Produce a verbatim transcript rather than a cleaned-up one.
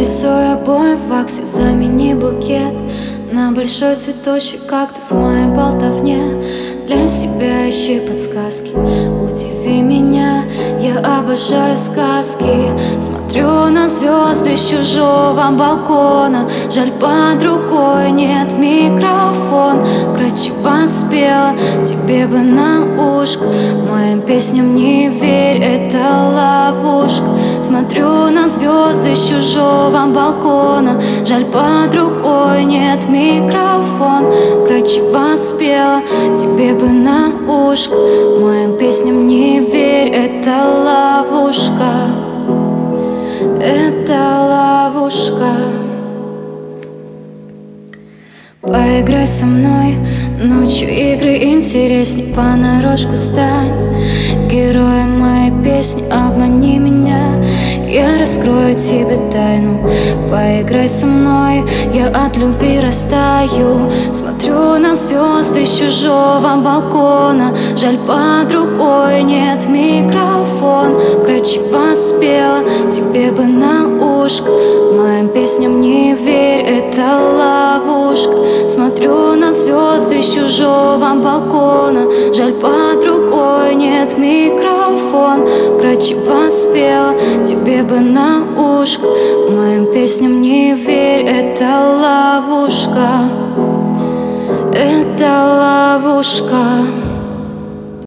Нарисуй обои в ваксе, замени букет на большой цветущий кактус в моей болтовне. Для себя ищи подсказки, удиви меня, я обожаю сказки. Смотрю на звезды с чужого балкона, жаль, под рукой нет микрофон. Красиво спела, тебе бы на ушко, моим песням не верь, это ловушка. Смотрю на звезды с чужого балкона, жаль, под рукой нет микрофон. Красиво спела, тебе бы на ушко, моим песням не верь, это ловушка. Это ловушка. Поиграй со мной, ночью игры интересней, понарошку стань героем моей песни, обмани меня, я раскрою тебе тайну. Поиграй со мной, я от любви растаю. Смотрю на звезды с чужого балкона, жаль, под рукой нет микрофон. Красиво спела, тебе бы на ушко, моим песням не верь, это ловушка. Смотрю на звезды с чужого балкона, жаль, под рукой нет микрофон. Красиво спела, тебе бы на ушко, моим песням не верь, это ловушка. Это ловушка.